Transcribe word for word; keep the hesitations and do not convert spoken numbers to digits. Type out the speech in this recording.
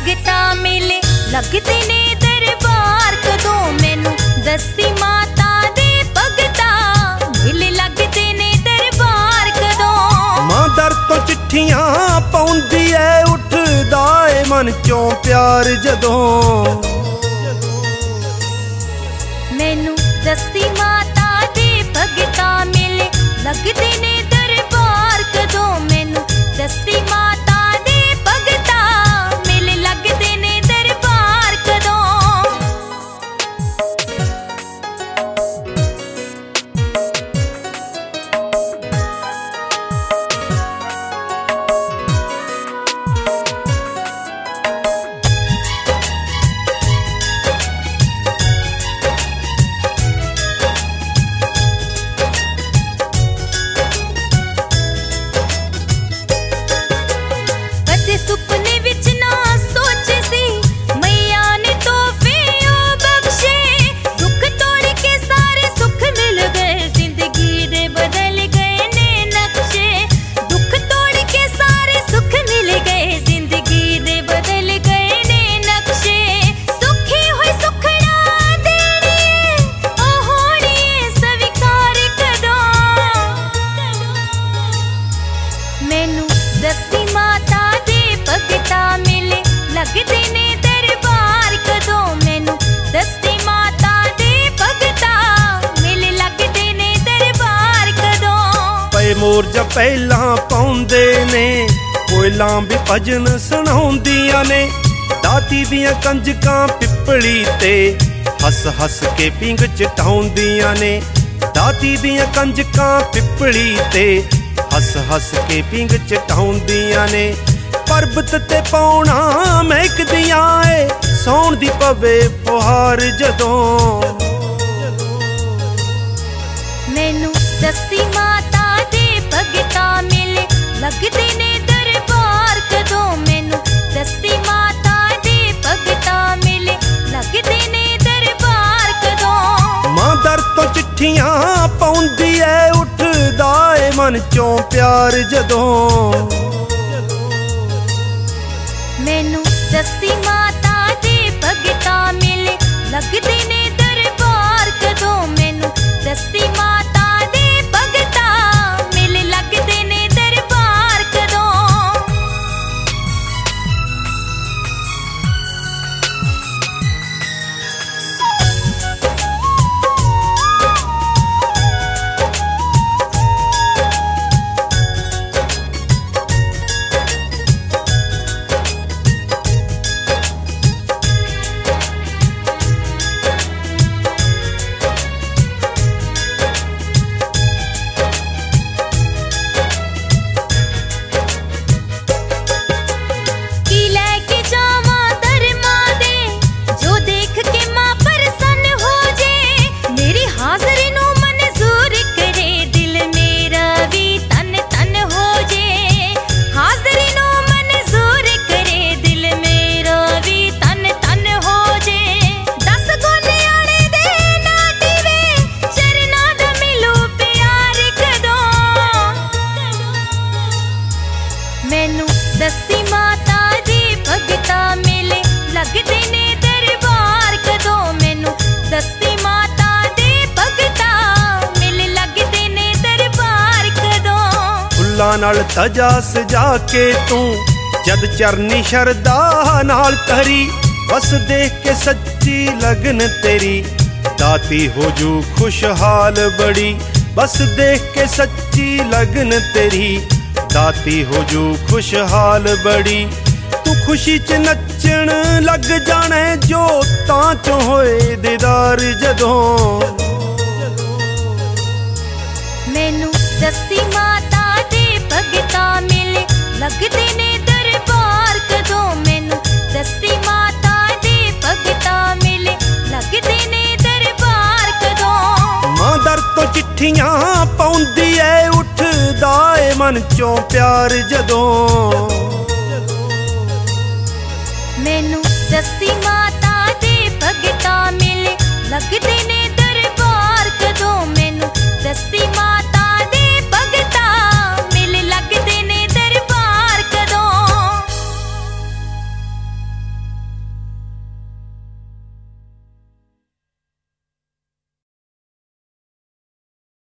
भगता मेले लगदे ने दरबार कदों मैनू दसी माता दे भगता मेले लगदे ने दरबार कदों। मां दर तो चिट्ठियां पाउंदी ऐ उठदा ए मन चों प्यार जदों मैनू दसी माता दे भगता मेले लगदे ने दरबार कदों मैनू दसी माता दे भगता मेले लगदे ने दरबार कदों। सुपने विच ना सोचे सी मैया ने तोहफे ओ बख्शे दुख तोड़ के सारे सुख मिल गए जिंदगी दे बदल गए ने नक्शे दुख तोड़ के सारे सुख मिल गए जिंदगी दे बदल गए ने नक्शे सुखी होई सुखना देनी ओ होनी स्वीकार कदों मैनू दसी माता भगता मेले लगदे ने दरबार कदों मैनू दसी माता दे भगता मेले लगदे ने दरबार कदों। पए मोर जा पहलां पाउंदे ने कोयलां भी भजन सुणाउंदियां ने दाती दियां कंजकां पिपली ते हस हस के पिंग चटाउंदियां ने दाती दियां कंजकां पिपली ते हस हस के पिंग चटाउंदियां ने परबत ते पौना महकदियां ए सौण दी पवे पुहार जदों मैनू दसी माता दे भगता मेले लगदे ने दरबार कदों मैनू दसी माता दे भगता मेले लगदे ने दरबार कदों। मां दर तो चिट्ठियां पाउंदी ऐ उठदा ए मन चों प्यार जदों मैनू दसी माता दे भगता मेले लगदे ने दरबार कदों मैनू दसी माता दे भगता मेले लगदे ने दरबार कदों। मैनू दसी माता दे भगता मेले लगदे ने दरबार कदों मैनू दसी माता दे भगता मेले लगदे ने दरबार कदों। फुल्लां नाल तजा सजा के तू जद चरनी शरदा नाल तरी बस देख के सच्ची लगन तेरी दाती हो जू खुशहाल बड़ी बस देख के सच्ची लगन तेरी दाती हो जू खुशहाल बड़ी तू खुशी च नचण लग जाने जो तां चो होए दीदार जदों मैनू दसी माता दे भगता मेले लगदे ने दरबार कदों मैनू दसी माता दे भगता मेले लगदे ने दरबार कदों। मां दर तो चिट्ठियां पाउंदी ऐ उठदा ए मन चों प्यार जदों।